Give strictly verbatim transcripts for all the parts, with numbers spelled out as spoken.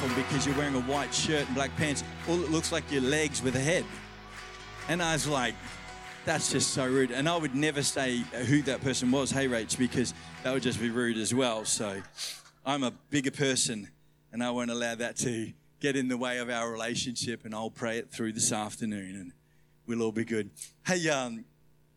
uniform because you're wearing a white shirt and black pants. All it looks like your legs with a head. And I was like, that's just so rude. And I would never say who that person was, hey, Rach, because that would just be rude as well. So I'm a bigger person, and I won't allow that to get in the way of our relationship, and I'll pray it through this afternoon, and we'll all be good. Hey, um,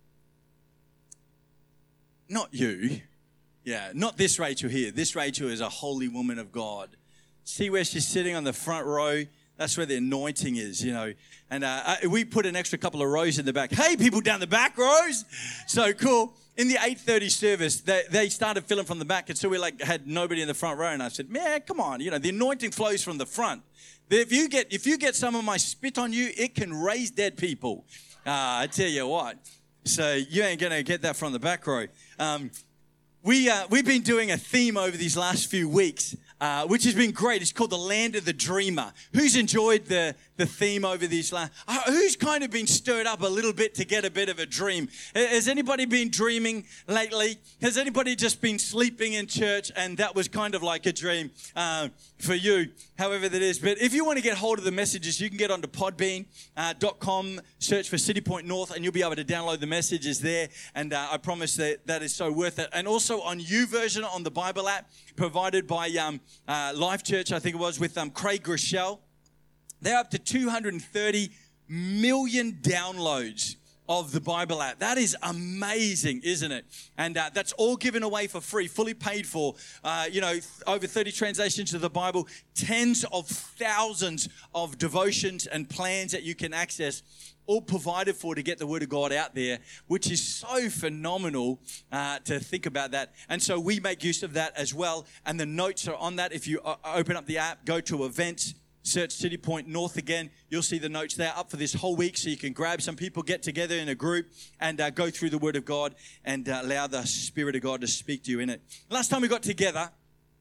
not you. Yeah, not this Rachel here. This Rachel is a holy woman of God. See where she's sitting on the front row? That's where the anointing is, you know. And uh, we put an extra couple of rows in the back. Hey, people down the back rows. So cool. In the eight thirty service, they, they started filling from the back. And so we like had nobody in the front row. And I said, man, come on. You know, the anointing flows from the front. If you get if you get some of my spit on you, it can raise dead people. Uh, I tell you what. So you ain't going to get that from the back row. Um, we, uh, we've been doing a theme over these last few weeks. Uh, which has been great. It's called The Land of the Dreamer. Who's enjoyed the, the theme over these last... Uh, who's kind of been stirred up a little bit to get a bit of a dream? Has anybody been dreaming lately? Has anybody just been sleeping in church and that was kind of like a dream uh, for you, however that is? But if you want to get hold of the messages, you can get onto podbean dot com, search for City Point North, and you'll be able to download the messages there. And uh, I promise that that is so worth it. And also on YouVersion on the Bible app, provided by um, uh, Life Church, I think it was, with um, Craig Rochelle. They're up to two hundred thirty million downloads of the Bible app. That is amazing, isn't it? And uh, that's all given away for free, fully paid for. Uh, you know, over thirty translations of the Bible, tens of thousands of devotions and plans that you can access, all provided for to get the Word of God out there, which is so phenomenal uh, to think about that. And so we make use of that as well. And the notes are on that. If you uh, open up the app, go to events, search City Point North again, you'll see the notes there up for this whole week. So you can grab some people, get together in a group, and uh, go through the Word of God and uh, allow the Spirit of God to speak to you in it. Last time we got together,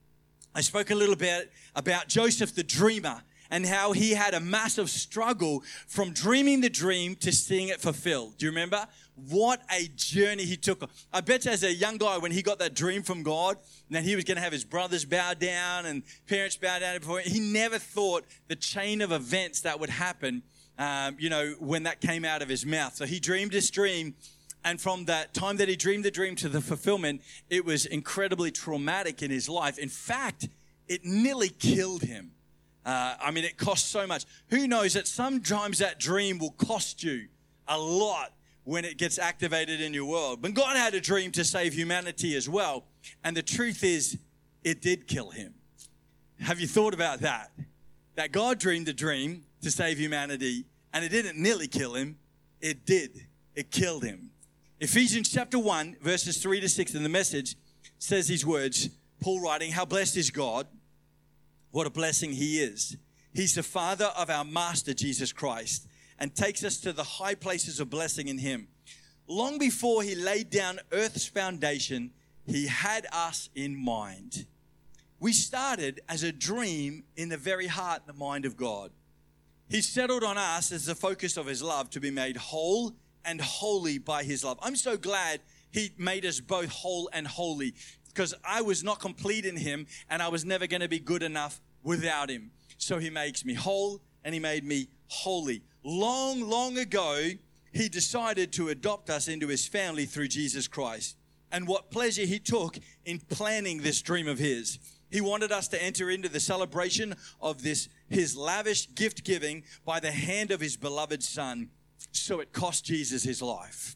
I spoke a little bit about Joseph the dreamer, and how he had a massive struggle from dreaming the dream to seeing it fulfilled. Do you remember? What a journey he took. I bet you as a young guy, when he got that dream from God, that he was going to have his brothers bow down and parents bow down before him, he never thought the chain of events that would happen, um, you know, when that came out of his mouth. So he dreamed his dream, and from that time that he dreamed the dream to the fulfillment, it was incredibly traumatic in his life. In fact, it nearly killed him. Uh, I mean, it costs so much. Who knows that sometimes that dream will cost you a lot when it gets activated in your world. But God had a dream to save humanity as well. And the truth is, it did kill him. Have you thought about that? That God dreamed a dream to save humanity, and it didn't nearly kill him. It did. It killed him. Ephesians chapter one, verses three to six in the Message says these words, Paul writing, "How blessed is God. What a blessing he is. He's the Father of our Master, Jesus Christ, and takes us to the high places of blessing in him. Long before he laid down earth's foundation, he had us in mind. We started as a dream in the very heart and the mind of God. He settled on us as the focus of his love to be made whole and holy by his love." I'm so glad he made us both whole and holy, because I was not complete in him, and I was never going to be good enough without him. So he makes me whole, and he made me holy. Long, long ago, he decided to adopt us into his family through Jesus Christ. And what pleasure he took in planning this dream of his. He wanted us to enter into the celebration of this, his lavish gift giving by the hand of his beloved Son. So it cost Jesus his life.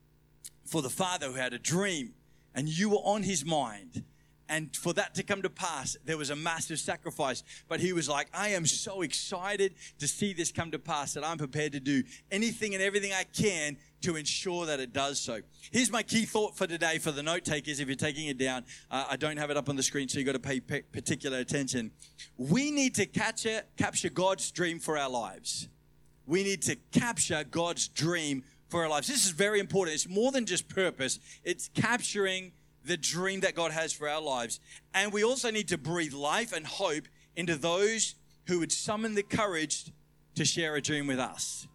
For the Father who had a dream, and you were on his mind, and for that to come to pass, there was a massive sacrifice. But he was like, I am so excited to see this come to pass that I'm prepared to do anything and everything I can to ensure that it does so. Here's my key thought for today for the note takers. If you're taking it down, uh, I don't have it up on the screen, so you've got to pay pe- particular attention. We need to capture, capture God's dream for our lives. We need to capture God's dream for our lives. This is very important. It's more than just purpose. It's capturing the dream that God has for our lives. And we also need to breathe life and hope into those who would summon the courage to share a dream with us.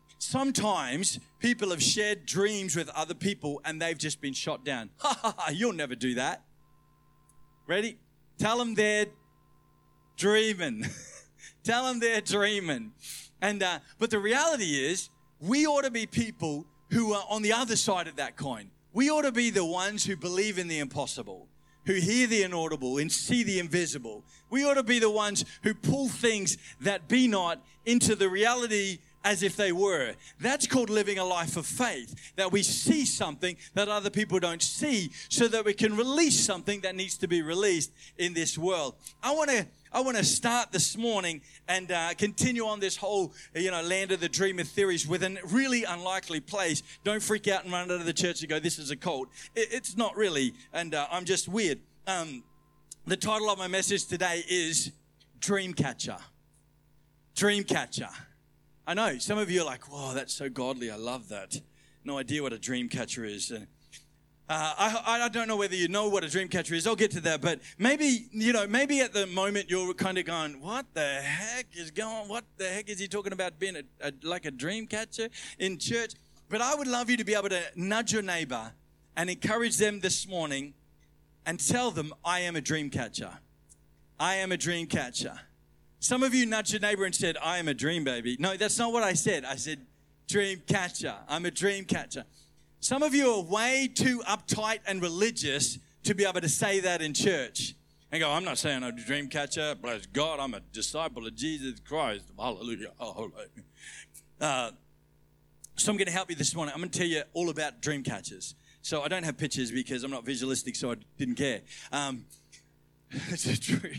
Sometimes people have shared dreams with other people and they've just been shot down. Ha ha ha, you'll never do that. Ready? Tell them they're dreaming. Tell them they're dreaming. And uh, but the reality is, we ought to be people who are on the other side of that coin. We ought to be the ones who believe in the impossible, who hear the inaudible and see the invisible. We ought to be the ones who pull things that be not into the reality as if they were. That's called living a life of faith, that we see something that other people don't see so that we can release something that needs to be released in this world. I want to I want to start this morning and uh, continue on this whole, you know, land of the dreamer theories with a really unlikely place. Don't freak out and run out of the church and go, this is a cult. It, it's not really, and uh, I'm just weird. Um, the title of my message today is Dreamcatcher. Dreamcatcher. I know, some of you are like, whoa, that's so godly. I love that. No idea what a dream catcher is. Uh, I, I don't know whether you know what a dream catcher is. I'll get to that. But maybe, you know, maybe at the moment you're kind of going, what the heck is going on? What the heck is he talking about being a, a, like a dream catcher in church? But I would love you to be able to nudge your neighbor and encourage them this morning and tell them, I am a dream catcher. I am a dream catcher. Some of you nudged your neighbor and said, I am a dream baby. No, that's not what I said. I said, dream catcher. I'm a dream catcher. Some of you are way too uptight and religious to be able to say that in church. And go, I'm not saying I'm a dream catcher. Bless God, I'm a disciple of Jesus Christ. Hallelujah. Oh, uh, so I'm going to help you this morning. I'm going to tell you all about dream catchers. So I don't have pictures because I'm not visualistic, so I didn't care. Um, It's a true.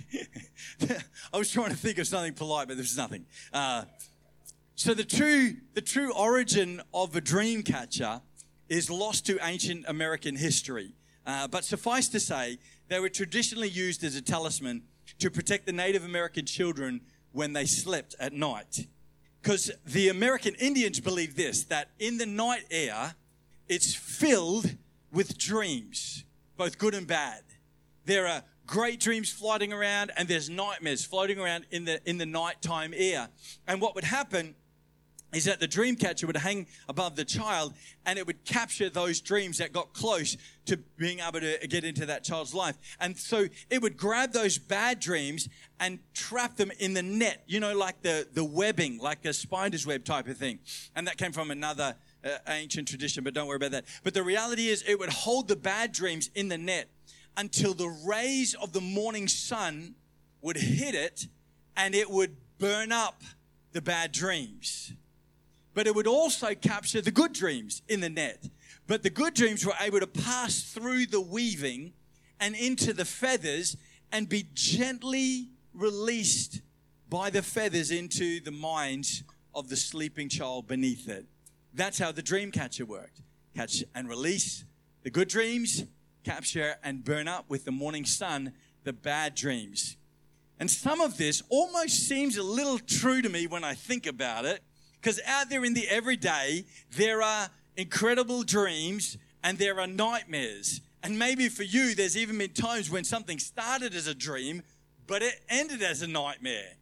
I was trying to think of something polite, but there's nothing. Uh, so the true, the true origin of a dream catcher is lost to ancient American history. Uh, but suffice to say, they were traditionally used as a talisman to protect the Native American children when they slept at night. Because the American Indians believed this, that in the night air, it's filled with dreams, both good and bad. There are great dreams floating around, and there's nightmares floating around in the in the nighttime air. And what would happen is that the dream catcher would hang above the child, and it would capture those dreams that got close to being able to get into that child's life. And so it would grab those bad dreams and trap them in the net, you know, like the, the webbing, like a spider's web type of thing. And that came from another uh, ancient tradition, but don't worry about that. But the reality is it would hold the bad dreams in the net until the rays of the morning sun would hit it and it would burn up the bad dreams. But it would also capture the good dreams in the net. But the good dreams were able to pass through the weaving and into the feathers and be gently released by the feathers into the minds of the sleeping child beneath it. That's how the dream catcher worked. Catch and release the good dreams, capture and burn up with the morning sun the bad dreams. And some of this almost seems a little true to me when I think about it, because out there in the everyday, there are incredible dreams and there are nightmares. And maybe for you, there's even been times when something started as a dream, but it ended as a nightmare.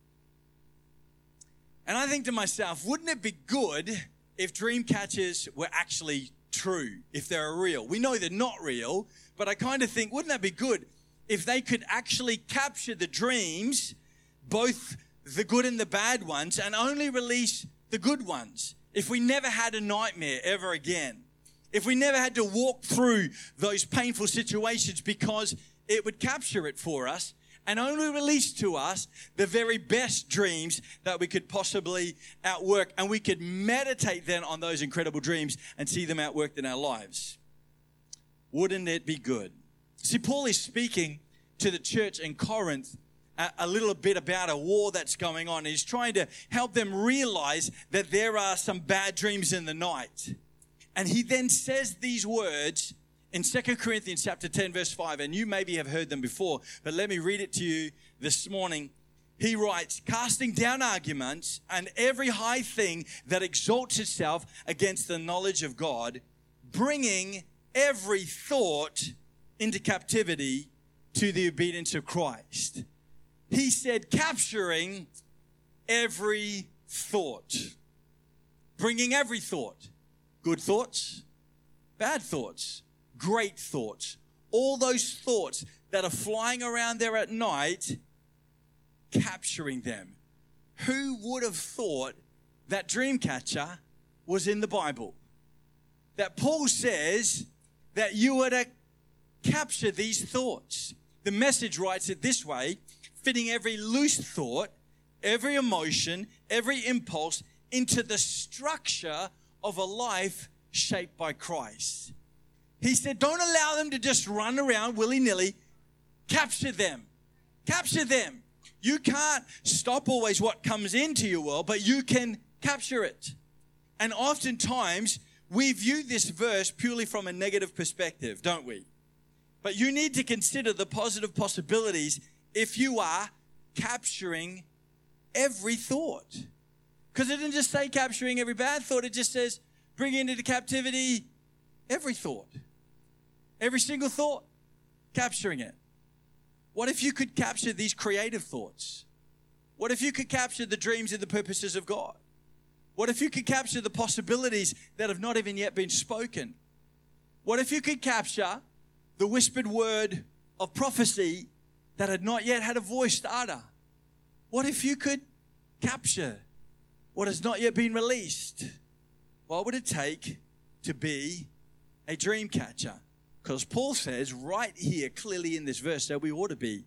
And I think to myself, wouldn't it be good if dream catchers were actually true, if they're real? We know they're not real, but I kind of think, wouldn't that be good if they could actually capture the dreams, both the good and the bad ones, and only release the good ones? If we never had a nightmare ever again, if we never had to walk through those painful situations because it would capture it for us and only release to us the very best dreams that we could possibly outwork, and we could meditate then on those incredible dreams and see them outworked in our lives. Wouldn't it be good? See, Paul is speaking to the church in Corinth a, a little bit about a war that's going on. He's trying to help them realize that there are some bad dreams in the night. And he then says these words in Second Corinthians chapter ten, verse five, and you maybe have heard them before, but let me read it to you this morning. He writes, casting down arguments and every high thing that exalts itself against the knowledge of God, bringing every thought into captivity to the obedience of Christ. He said, capturing every thought, bringing every thought, good thoughts, bad thoughts, great thoughts, all those thoughts that are flying around there at night, capturing them. who would have thought that Dreamcatcher was in the Bible? That Paul says that you were to capture these thoughts. The Message writes it this way: fitting every loose thought, every emotion, every impulse into the structure of a life shaped by Christ. He said, don't allow them to just run around willy-nilly. Capture them. Capture them. You can't stop always what comes into your world, but you can capture it. And oftentimes, we view this verse purely from a negative perspective, don't we? But you need to consider the positive possibilities if you are capturing every thought. Because it didn't just say capturing every bad thought, it just says bringing into captivity every thought. Every single thought, capturing it. What if you could capture these creative thoughts? What if you could capture the dreams and the purposes of God? What if you could capture the possibilities that have not even yet been spoken? What if you could capture the whispered word of prophecy that had not yet had a voice to utter? What if you could capture what has not yet been released? What would it take to be a dream catcher? Because Paul says right here, clearly in this verse, that we ought to be.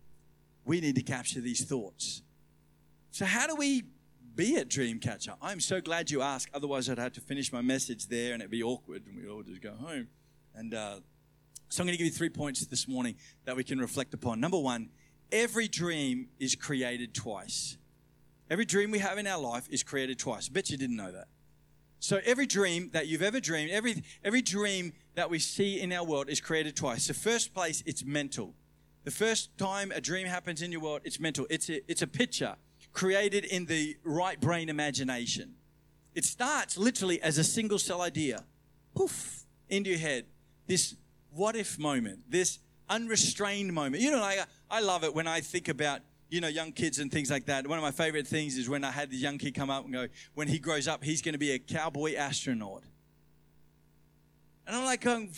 We need to capture these thoughts. So how do we be a dream catcher? I'm so glad you asked. Otherwise, I'd have to finish my message there and it'd be awkward and we'd all just go home. And uh, so I'm going to give you three points this morning that we can reflect upon. Number one, every dream is created twice. Every dream we have in our life is created twice. I bet you didn't know that. So every dream that you've ever dreamed, every every dream that we see in our world is created twice. The first place, it's mental. The first time a dream happens in your world, it's mental. It's a, it's a picture created in the right brain imagination. It starts literally as a single cell idea. Poof, into your head. This what if moment, this unrestrained moment. You know, like, I love it when I think about, you know, young kids and things like that. One of my favorite things is when I had this young kid come up and go, when he grows up, he's going to be a cowboy astronaut. And I'm like going,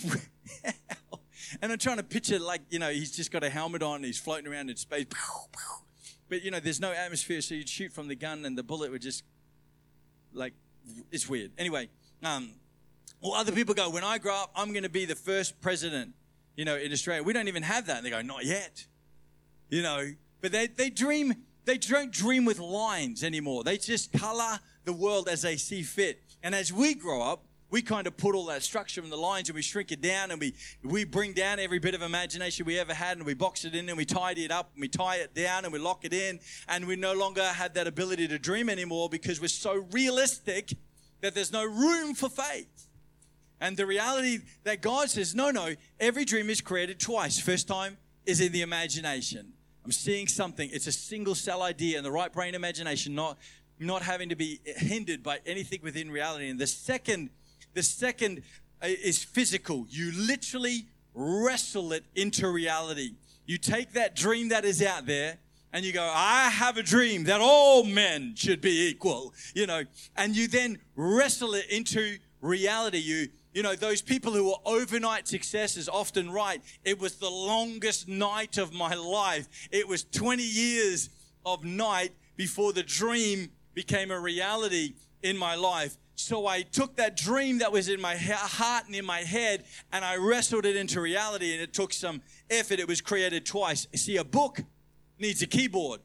and I'm trying to picture like, you know, he's just got a helmet on and he's floating around in space. But, you know, there's no atmosphere, so you'd shoot from the gun and the bullet would just, like, it's weird. Anyway, um, or other people go, when I grow up, I'm going to be the first president, you know, in Australia. We don't even have that. And they go, not yet, you know. But they, they dream, they don't dream with lines anymore. They just color the world as they see fit. And as we grow up, we kind of put all that structure in the lines and we shrink it down and we, we bring down every bit of imagination we ever had and we box it in and we tidy it up and we tie it down and we lock it in, and we no longer have that ability to dream anymore because we're so realistic that there's no room for faith. And the reality that God says, no, no, every dream is created twice. First time is in the imagination. I'm seeing something. It's a single cell idea in the right brain imagination, not, not having to be hindered by anything within reality. And the second, the second is physical. You literally wrestle it into reality. You take that dream that is out there and you go, I have a dream that all men should be equal, you know, and you then wrestle it into reality. You You know, those people who are overnight successes often write, it was the longest night of my life. It was twenty years of night before the dream became a reality in my life. So I took that dream that was in my heart and in my head, and I wrestled it into reality, and it took some effort. It was created twice. See, a book needs a keyboard.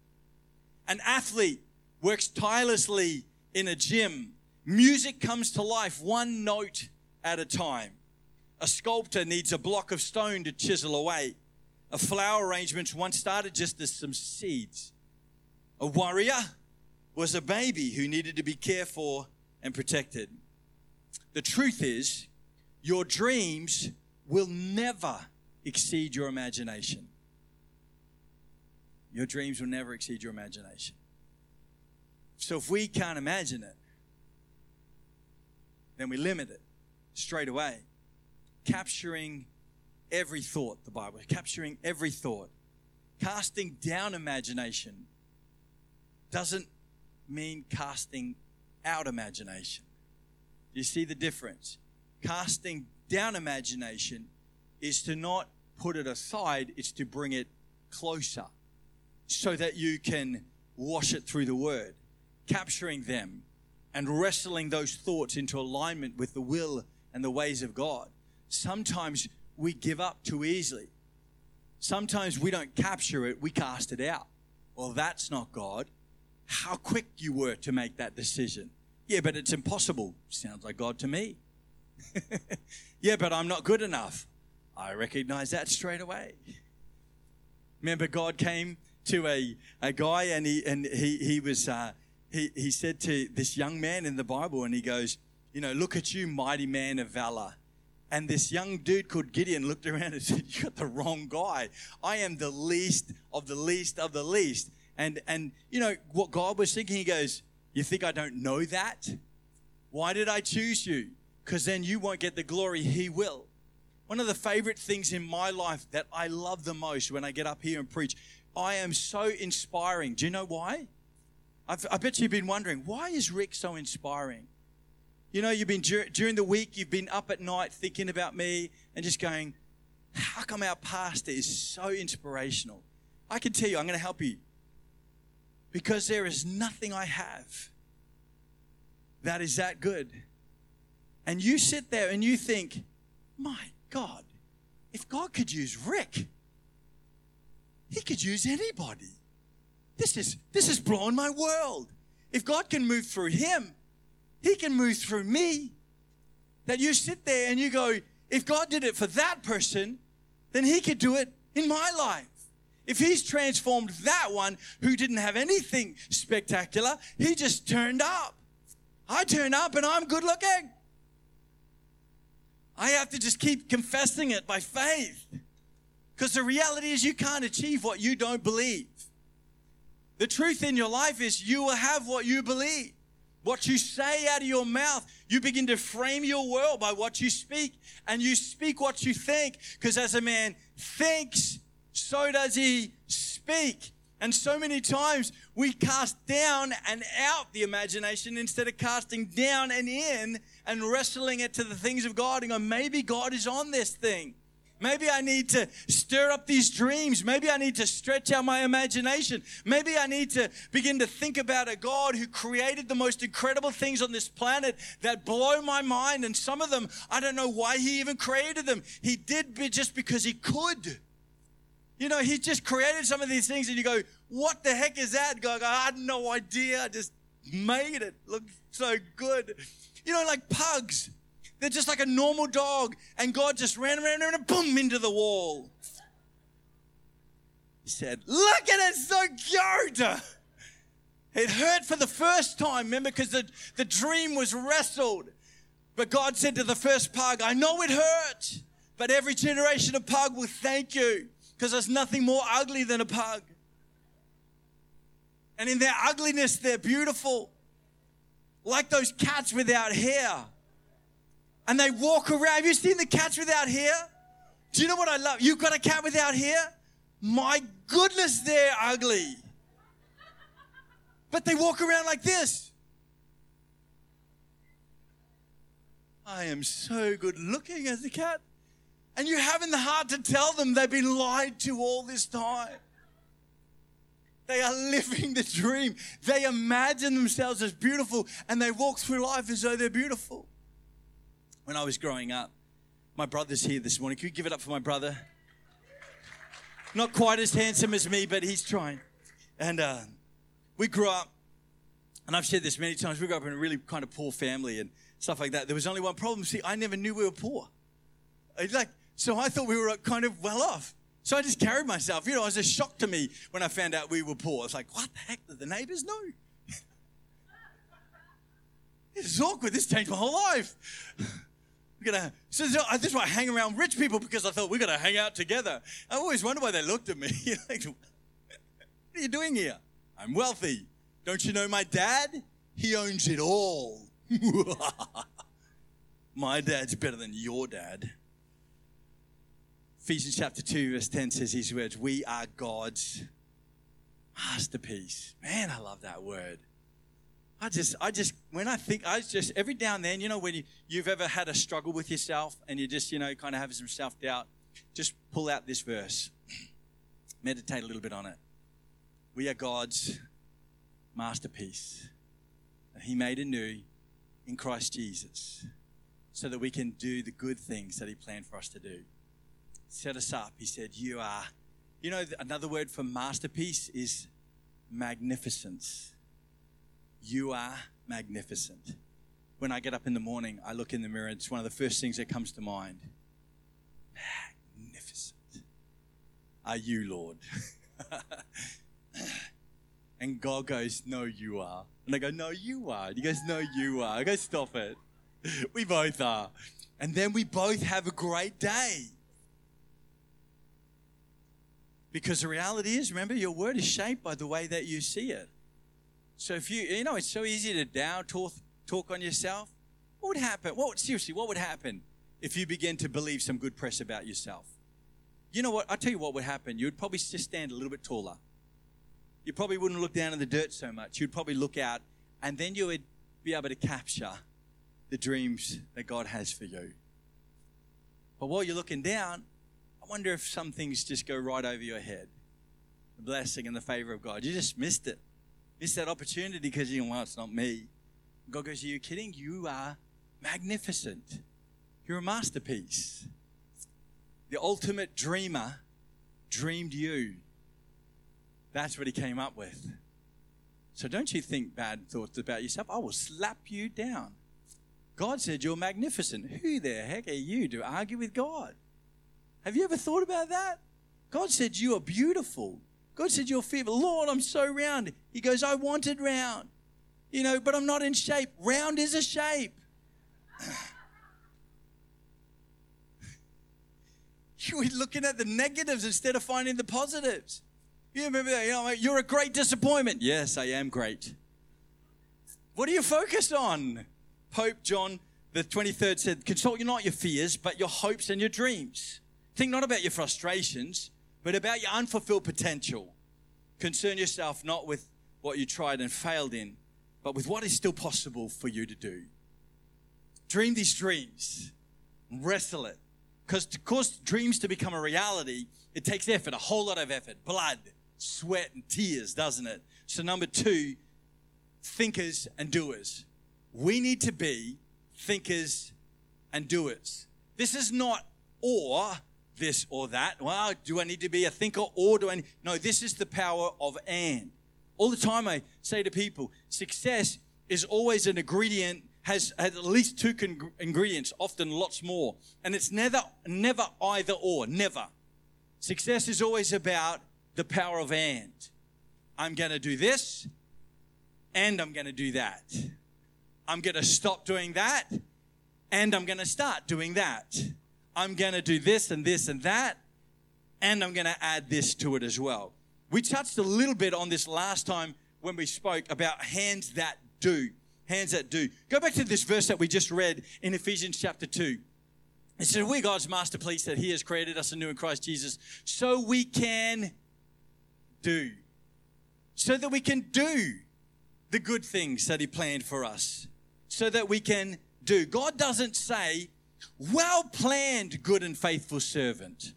An athlete works tirelessly in a gym. Music comes to life one note at a time. A sculptor needs a block of stone to chisel away. A flower arrangement once started just as some seeds. A warrior was a baby who needed to be cared for and protected. The truth is, your dreams will never exceed your imagination. Your dreams will never exceed your imagination. So if we can't imagine it, then we limit it straight away. Capturing every thought, the Bible, capturing every thought. Casting down imagination doesn't mean casting out imagination. Do you see the difference? Casting down imagination is to not put it aside, it's to bring it closer so that you can wash it through the word, capturing them and wrestling those thoughts into alignment with the will and the ways of God. Sometimes we give up too easily. Sometimes we don't capture it, we cast it out. Well, that's not God. How quick you were to make that decision. Yeah, but it's impossible. Sounds like God to me. Yeah, but I'm not good enough. I recognize that straight away. Remember, God came to a, a guy and he and he he was uh, he he said to this young man in the Bible, and he goes, you know, look at you, mighty man of valor. And this young dude called Gideon looked around and said, you got the wrong guy. I am the least of the least of the least. And and you know what God was thinking? He goes, you think I don't know that? Why did I choose you? Because then you won't get the glory, he will. One of the favorite things in my life that I love the most when I get up here and preach, I am so inspiring. Do you know why? I've, I bet you've been wondering, why is Rick so inspiring? You know, you've been dur- during the week, you've been up at night thinking about me and just going, how come our pastor is so inspirational? I can tell you, I'm going to help you. Because there is nothing I have that is that good. And you sit there and you think, my God, if God could use Rick, he could use anybody. This is this is blowing my world. If God can move through him, he can move through me. That you sit there and you go, if God did it for that person, then he could do it in my life. If he's transformed that one who didn't have anything spectacular, he just turned up. I turn up and I'm good looking. I have to just keep confessing it by faith. Because the reality is you can't achieve what you don't believe. The truth in your life is you will have what you believe. What you say out of your mouth, you begin to frame your world by what you speak. And you speak what you think. Because as a man thinks, so does he speak. And so many times we cast down and out the imagination instead of casting down and in and wrestling it to the things of God and go, maybe God is on this thing. Maybe I need to stir up these dreams. Maybe I need to stretch out my imagination. Maybe I need to begin to think about a God who created the most incredible things on this planet that blow my mind. And some of them, I don't know why he even created them. He did just because he could. You know, he just created some of these things and you go, what the heck is that? God, I had no idea. I just made it look so good. You know, like pugs. They're just like a normal dog. And God just ran around and boom, into the wall. He said, look at it, so cute. It hurt for the first time, remember, because the, the dream was wrestled. But God said to the first pug, I know it hurt, but every generation of pug will thank you. Because there's nothing more ugly than a pug. And in their ugliness, they're beautiful. Like those cats without hair. And they walk around. Have you seen the cats without hair? Do you know what I love? You've got a cat without hair? My goodness, they're ugly. But they walk around like this. I am so good looking as a cat. And you're having the heart to tell them they've been lied to all this time. They are living the dream. They imagine themselves as beautiful and they walk through life as though they're beautiful. When I was growing up, my brother's here this morning. Can you give it up for my brother? Not quite as handsome as me, but he's trying. And uh, we grew up, and I've said this many times, we grew up in a really kind of poor family and stuff like that. There was only one problem. See, I never knew we were poor. I'd like, So I thought we were kind of well off. So I just carried myself. You know, it was a shock to me when I found out we were poor. I was like, what the heck? Did the neighbors know? This is awkward. This changed my whole life. We're gonna, so this is why I hang around rich people, because I thought we're going to hang out together. I always wonder why they looked at me. Like, what are you doing here? I'm wealthy. Don't you know my dad? He owns it all. My dad's better than your dad. Ephesians chapter two, verse ten says these words, we are God's masterpiece. Man, I love that word. I just, I just, when I think, I just, every now and then, you know, when you, you've ever had a struggle with yourself and you just, you know, kind of have some self-doubt, just pull out this verse. Meditate a little bit on it. We are God's masterpiece that he made anew in Christ Jesus so that we can do the good things that he planned for us to do. Set us up. He said, you are, you know, another word for masterpiece is magnificence. You are magnificent. When I get up in the morning, I look in the mirror, it's one of the first things that comes to mind. Magnificent are you, Lord. And God goes, no, you are. And I go, no, you are. And he goes, no, you are. I go, stop it. We both are. And then we both have a great day. Because the reality is, remember, your word is shaped by the way that you see it. So if you, you know, it's so easy to down talk, talk on yourself. What would happen? What seriously, what would happen if you begin to believe some good press about yourself? You know what? I'll tell you what would happen. You would probably just stand a little bit taller. You probably wouldn't look down in the dirt so much. You'd probably look out, and then you would be able to capture the dreams that God has for you. But while you're looking down, I wonder if some things just go right over your head. The blessing and the favor of God. You just missed it. Missed that opportunity because you know, well, it's not me. God goes, are you kidding? You are magnificent. You're a masterpiece. The ultimate dreamer dreamed you. That's what he came up with. So don't you think bad thoughts about yourself. I will slap you down. God said you're magnificent. Who the heck are you to argue with God? Have you ever thought about that? God said you are beautiful. God said you're fearful. Lord, I'm so round. He goes, I wanted round. You know, but I'm not in shape. Round is a shape. You were looking at the negatives instead of finding the positives. You remember that? You know, you're a great disappointment. Yes, I am great. What are you focused on? Pope John the twenty-third said, consult not your fears, but your hopes and your dreams. Think not about your frustrations, but about your unfulfilled potential. Concern yourself not with what you tried and failed in, but with what is still possible for you to do. Dream these dreams. Wrestle it. Because to cause dreams to become a reality, it takes effort, a whole lot of effort, blood, sweat, and tears, doesn't it? So number two, thinkers and doers. We need to be thinkers and doers. This is not or this or that. Well, do I need to be a thinker or do I need... No, this is the power of and. All the time I say to people, success is always an ingredient, has, has at least two con- ingredients, often lots more. And it's never, never either or, never. Success is always about the power of and. I'm going to do this and I'm going to do that. I'm going to stop doing that and I'm going to start doing that. I'm going to do this and this and that and I'm going to add this to it as well. We touched a little bit on this last time when we spoke about hands that do. Hands that do. Go back to this verse that we just read in Ephesians chapter two. It said, we're God's masterpiece that he has created us anew in Christ Jesus so we can do. So that we can do the good things that he planned for us. So that we can do. God doesn't say, well planned, good and faithful servant.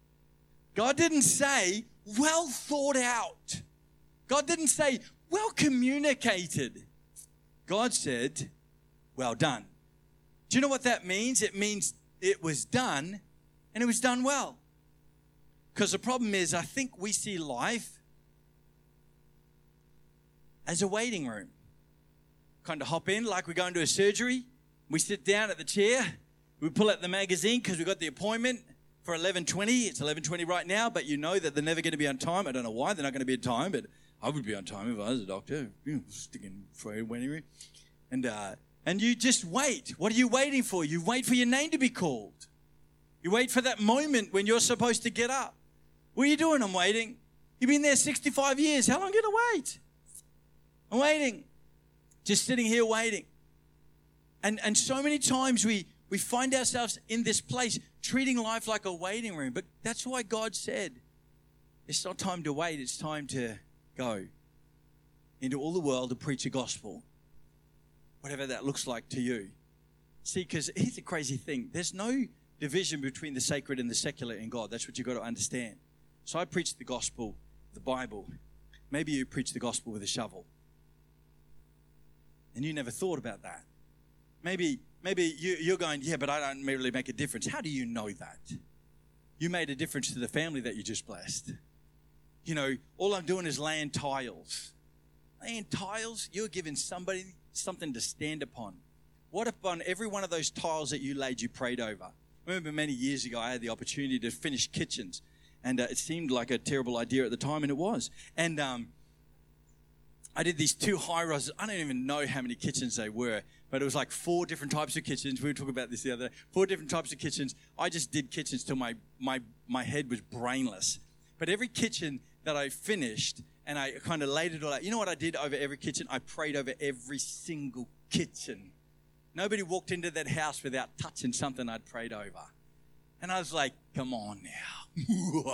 God didn't say, well thought out. God didn't say, well communicated. God said, well done. Do you know what that means? It means it was done and it was done well. Because the problem is, I think we see life as a waiting room. Kind of hop in like we're going to a surgery. We sit down at the chair. We pull out the magazine because we got the appointment for eleven twenty. It's eleven twenty right now, but you know that they're never going to be on time. I don't know why they're not going to be on time, but I would be on time if I was a doctor. You know, sticking for a waiting room. And, uh, and you just wait. What are you waiting for? You wait for your name to be called. You wait for that moment when you're supposed to get up. What are you doing? I'm waiting. You've been there sixty-five years. How long are you going to wait? I'm waiting. Just sitting here waiting. And and so many times we, we find ourselves in this place treating life like a waiting room. But that's why God said, it's not time to wait. It's time to go into all the world to preach the gospel. Whatever that looks like to you. See, because here's the crazy thing. There's no division between the sacred and the secular in God. That's what you've got to understand. So I preach the gospel, the Bible. Maybe you preach the gospel with a shovel. And you never thought about that. Maybe maybe you, you're going, yeah, but I don't really make a difference. How do you know that? You made a difference to the family that you just blessed. You know, all I'm doing is laying tiles. Laying tiles, you're giving somebody something to stand upon. What if on every one of those tiles that you laid, you prayed over? I remember many years ago, I had the opportunity to finish kitchens. And uh, it seemed like a terrible idea at the time, and it was. And um, I did these two high-rises. I don't even know how many kitchens they were, but it was like four different types of kitchens. We were talking about this the other day. Four different types of kitchens. I just did kitchens till my, my, my head was brainless. But every kitchen that I finished, and I kind of laid it all out. You know what I did over every kitchen? I prayed over every single kitchen. Nobody walked into that house without touching something I'd prayed over. And I was like, come on now.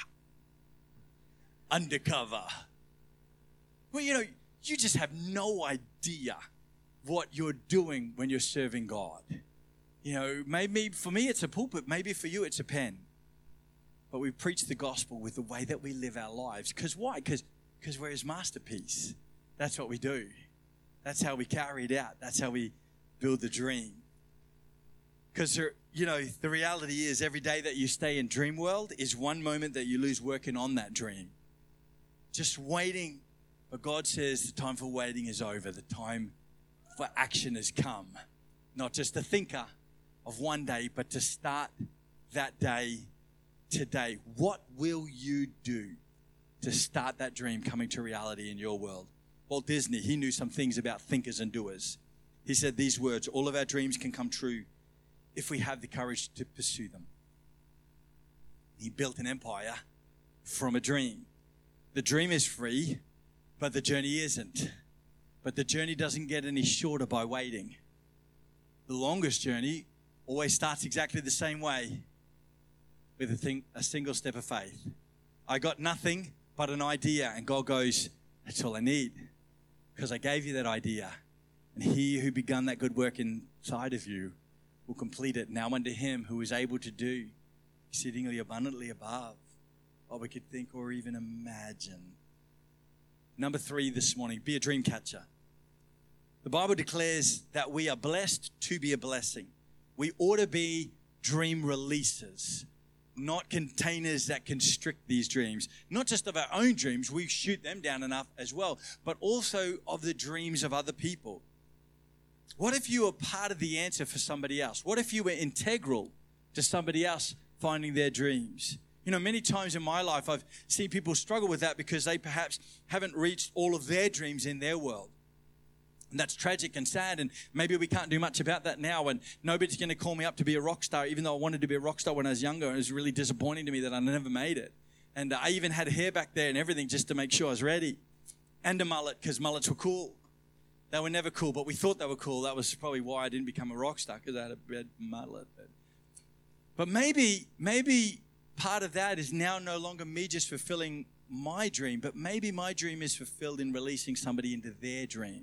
Undercover. Well, you know, you just have no idea what you're doing when you're serving God. You know, maybe for me it's a pulpit, maybe for you it's a pen. But we preach the gospel with the way that we live our lives. Because why? Because because we're his masterpiece. That's what we do. That's how we carry it out. That's how we build the dream. Because, you know, the reality is every day that you stay in dream world is one moment that you lose working on that dream. Just waiting. But God says the time for waiting is over. The time for action has come. Not just a thinker of one day, but to start that day today. What will you do to start that dream coming to reality in your world? Walt Disney, he knew some things about thinkers and doers. He said these words, all of our dreams can come true if we have the courage to pursue them. He built an empire from a dream. The dream is free, but the journey isn't. But the journey doesn't get any shorter by waiting. The longest journey always starts exactly the same way, with a, thing, a single step of faith. I got nothing but an idea, and God goes, that's all I need, because I gave you that idea. And he who begun that good work inside of you will complete it. Now unto him who is able to do exceedingly abundantly above what we could think or even imagine. Number three this morning, be a dream catcher. The Bible declares that we are blessed to be a blessing. We ought to be dream releasers, not containers that constrict these dreams. Not just of our own dreams, we shoot them down enough as well, but also of the dreams of other people. What if you were part of the answer for somebody else? What if you were integral to somebody else finding their dreams? You know, many times in my life, I've seen people struggle with that because they perhaps haven't reached all of their dreams in their world. And that's tragic and sad, and maybe we can't do much about that now, and nobody's going to call me up to be a rock star, even though I wanted to be a rock star when I was younger, and it was really disappointing to me that I never made it. And I even had hair back there and everything just to make sure I was ready. And a mullet, because mullets were cool. They were never cool, but we thought they were cool. That was probably why I didn't become a rock star, because I had a red mullet. But maybe, maybe part of that is now no longer me just fulfilling my dream, but maybe my dream is fulfilled in releasing somebody into their dream.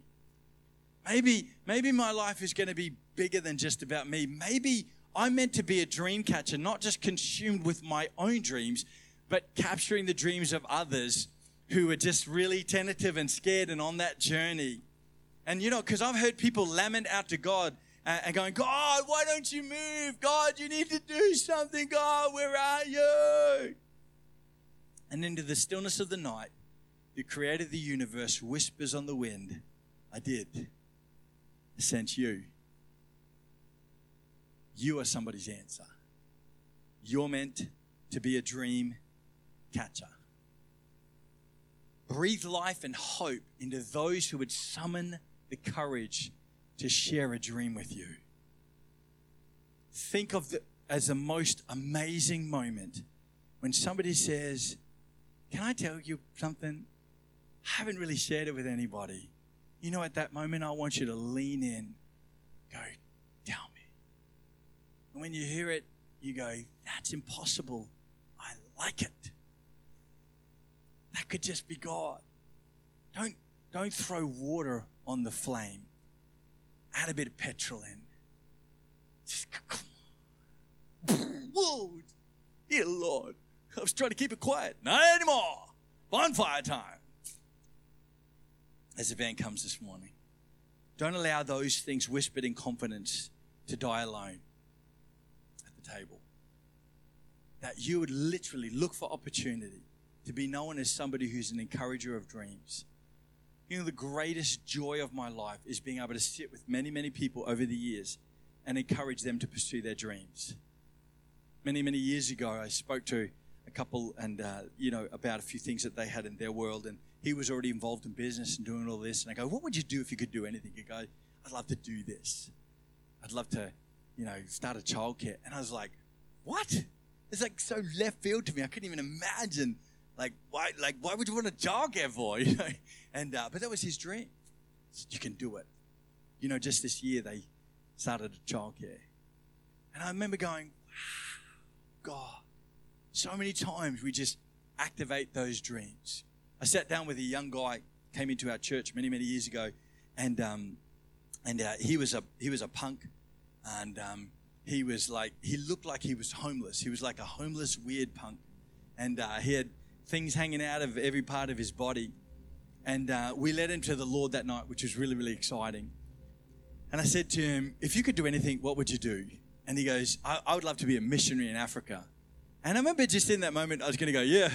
Maybe, maybe my life is going to be bigger than just about me. Maybe I'm meant to be a dream catcher, not just consumed with my own dreams, but capturing the dreams of others who are just really tentative and scared and on that journey. And, you know, because I've heard people lament out to God and going, God, why don't you move? God, you need to do something. God, where are you? And into the stillness of the night, the creator of the universe whispers on the wind, I did. I sent you. You are somebody's answer. You're meant to be a dream catcher. Breathe life and hope into those who would summon the courage to share a dream with you. Think of it as the most amazing moment when somebody says, can I tell you something? I haven't really shared it with anybody. You know, at that moment, I want you to lean in. Go, tell me. And when you hear it, you go, that's impossible. I like it. That could just be God. Don't, don't throw water on the flame. Add a bit of petrol in. Just come on. Whoa, dear Lord. I was trying to keep it quiet. Not anymore. Bonfire time. As the van comes this morning. Don't allow those things whispered in confidence to die alone at the table. That you would literally look for opportunity to be known as somebody who's an encourager of dreams. You know, the greatest joy of my life is being able to sit with many, many people over the years and encourage them to pursue their dreams. Many, many years ago, I spoke to a couple and, uh, you know, about a few things that they had in their world. And he was already involved in business and doing all this. And I go, what would you do if you could do anything? He go, I'd love to do this. I'd love to, you know, start a childcare. And I was like, what? It's like so left field to me. I couldn't even imagine, like, why, like, why would you want a childcare for? You know? And uh, but that was his dream. Said, you can do it. You know, just this year they started a childcare, and I remember going, wow, God, so many times we just activate those dreams. I sat down with a young guy, came into our church many, many years ago, and um, and uh, he was a he was a punk, and um, he was like he looked like he was homeless. He was like a homeless, weird punk, and uh, he had things hanging out of every part of his body. And uh, we led him to the Lord that night, which was really, really exciting. And I said to him, if you could do anything, what would you do? And he goes, I, I would love to be a missionary in Africa. And I remember just in that moment, I was going to go, yeah.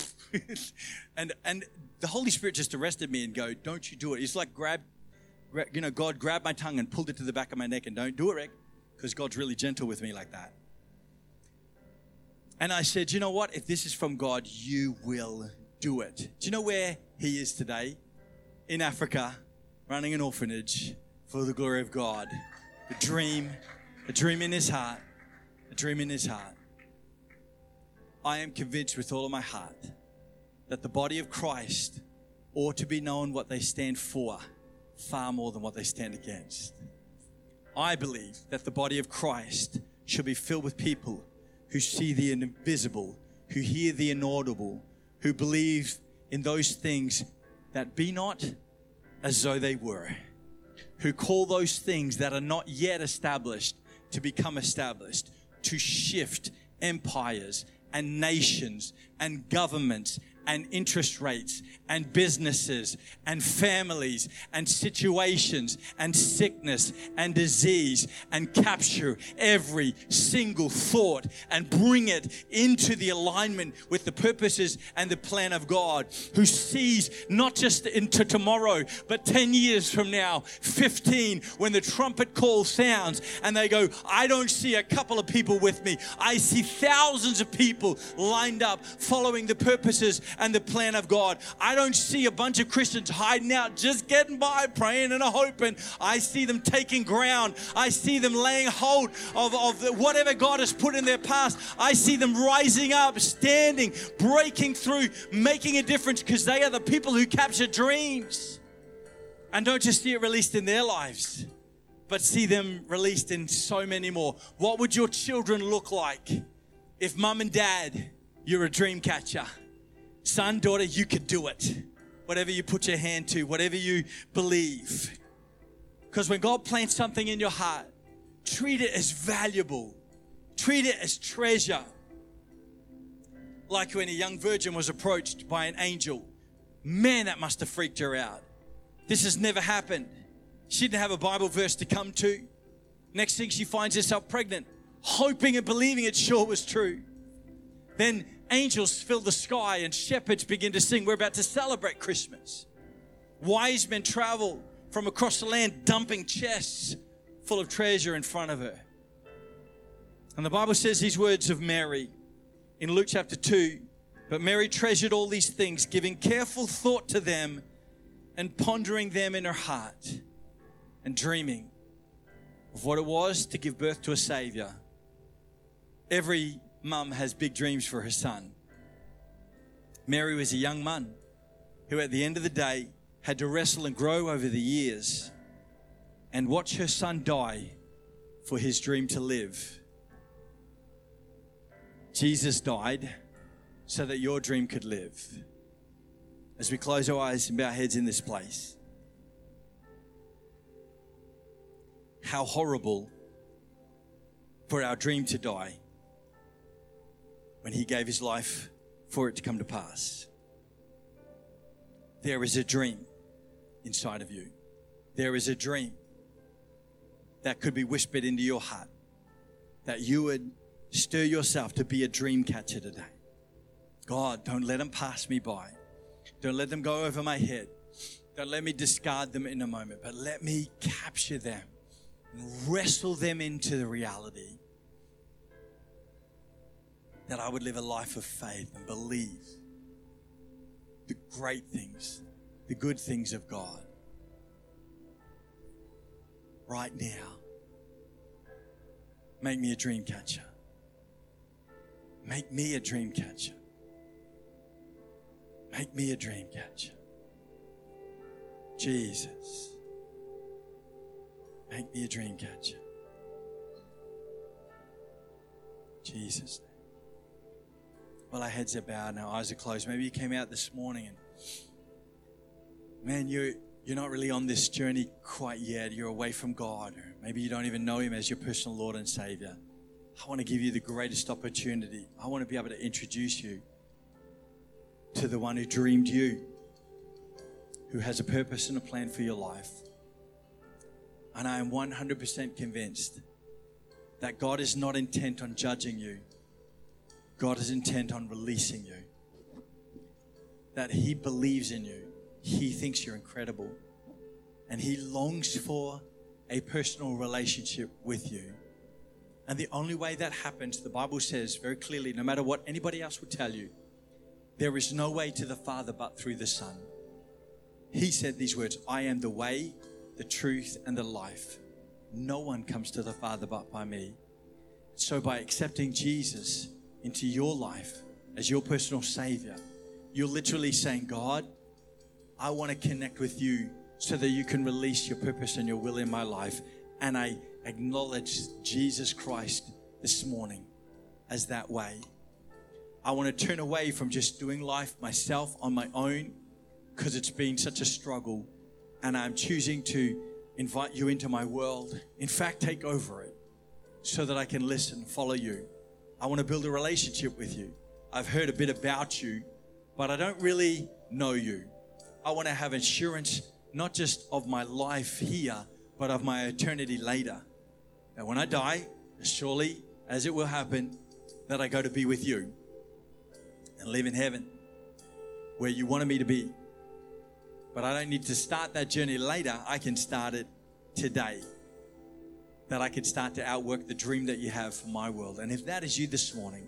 and and the Holy Spirit just arrested me and go, don't you do it. It's like grab, grab, you know, God grabbed my tongue and pulled it to the back of my neck and don't do it, Rick, because God's really gentle with me like that. And I said, you know what? If this is from God, you will do it. Do you know where he is today? In Africa, running an orphanage for the glory of God. A dream, a dream in his heart, a dream in his heart. I am convinced with all of my heart that the body of Christ ought to be known what they stand for far more than what they stand against. I believe that the body of Christ should be filled with people who see the invisible, who hear the inaudible, who believe in those things that be not as though they were, who call those things that are not yet established to become established, to shift empires and nations and governments and interest rates and businesses and families and situations and sickness and disease, and capture every single thought and bring it into the alignment with the purposes and the plan of God, who sees not just into tomorrow, but ten years from now, fifteen, when the trumpet call sounds and they go, I don't see a couple of people with me. I see thousands of people lined up following the purposes and the plan of God. I don't see a bunch of Christians hiding out, just getting by, praying and hoping. I see them taking ground. I see them laying hold of, of whatever God has put in their past. I see them rising up, standing, breaking through, making a difference, because they are the people who capture dreams. And don't just see it released in their lives, but see them released in so many more. What would your children look like if mum and dad, you're a dream catcher? Son, daughter, you could do it. Whatever you put your hand to, whatever you believe. Because when God plants something in your heart, treat it as valuable. Treat it as treasure. Like when a young virgin was approached by an angel. Man, that must have freaked her out. This has never happened. She didn't have a Bible verse to come to. Next thing, she finds herself pregnant, hoping and believing it sure was true. Then angels fill the sky and shepherds begin to sing. We're about to celebrate Christmas. Wise men travel from across the land, dumping chests full of treasure in front of her. And the Bible says these words of Mary in Luke chapter two. But Mary treasured all these things, giving careful thought to them and pondering them in her heart and dreaming of what it was to give birth to a Savior. Every mum has big dreams for her son. Mary was a young mum who at the end of the day had to wrestle and grow over the years and watch her son die for his dream to live. Jesus died so that your dream could live. As we close our eyes and bow our heads in this place, how horrible for our dream to die when he gave his life for it to come to pass. There is a dream inside of you. There is a dream that could be whispered into your heart, that you would stir yourself to be a dream catcher today. God, don't let them pass me by. Don't let them go over my head. Don't let me discard them in a moment, but let me capture them and wrestle them into the reality that I would live a life of faith and believe the great things, the good things of God. Right now, make me a dream catcher. Make me a dream catcher. Make me a dream catcher. Jesus, make me a dream catcher. Jesus. Well, our heads are bowed and our eyes are closed. Maybe you came out this morning and, man, you're, you're not really on this journey quite yet. You're away from God. Or maybe you don't even know Him as your personal Lord and Savior. I want to give you the greatest opportunity. I want to be able to introduce you to the one who dreamed you, who has a purpose and a plan for your life. And I am one hundred percent convinced that God is not intent on judging you. God is intent on releasing you. That He believes in you. He thinks you're incredible. And He longs for a personal relationship with you. And the only way that happens, the Bible says very clearly, no matter what anybody else will tell you, there is no way to the Father but through the Son. He said these words, I am the way, the truth, and the life. No one comes to the Father but by me. So by accepting Jesus into your life as your personal Savior, you're literally saying, God, I want to connect with you so that you can release your purpose and your will in my life. And I acknowledge Jesus Christ this morning as that way. I want to turn away from just doing life myself on my own because it's been such a struggle, and I'm choosing to invite you into my world. In fact, take over it so that I can listen, follow you. I want to build a relationship with you. I've heard a bit about you, but I don't really know you. I want to have assurance not just of my life here, but of my eternity later. And when I die, as surely as it will happen, that I go to be with you and live in heaven where you wanted me to be. But I don't need to start that journey later. I can start it today. That I can start to outwork the dream that you have for my world. And if that is you this morning,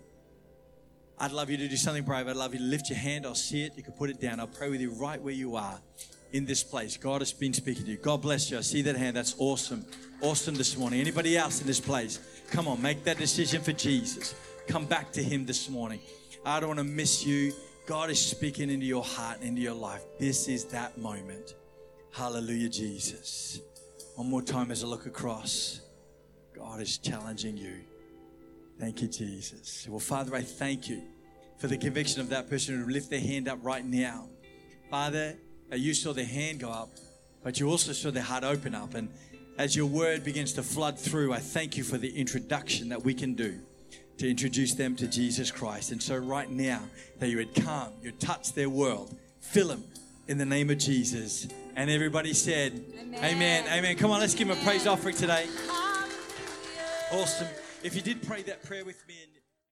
I'd love you to do something brave. I'd love you to lift your hand. I'll see it. You can put it down. I'll pray with you right where you are in this place. God has been speaking to you. God bless you. I see that hand. That's awesome. Awesome this morning. Anybody else in this place? Come on, make that decision for Jesus. Come back to Him this morning. I don't want to miss you. God is speaking into your heart, into your life. This is that moment. Hallelujah, Jesus. One more time as I look across. God is challenging you. Thank you, Jesus. Well, Father, I thank you for the conviction of that person who lift their hand up right now. Father, you saw their hand go up, but you also saw their heart open up. And as your word begins to flood through, I thank you for the introduction that we can do to introduce them to Jesus Christ. And so right now, that you would come, you'd touch their world, fill them in the name of Jesus. And everybody said, Amen. Amen. Amen. Come on, let's give Him a praise offering today. Awesome. If you did pray that prayer with me and